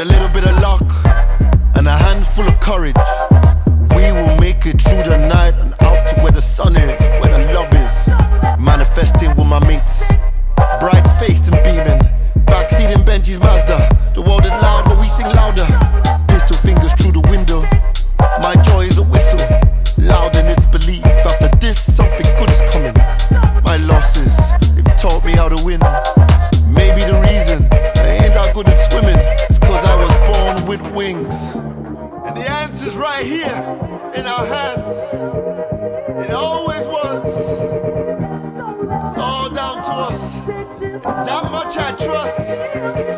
a little bit of luck and a handful of courage, we will make it through the night and out to where the sun is, where the love is. Manifesting with my mates, bright faced and beaming, backseat in Benji's Mazda. The world is loud but we sing louder. Pistol fingers through the window, my joy is a whistle, loud in its belief. After this something good is coming. My losses, they've taught me how to win. Maybe the reason I ain't that good at swimming is cause I was born with wings. And the answer's right here in our hands. It always was. It's all down to us. And that much I trust.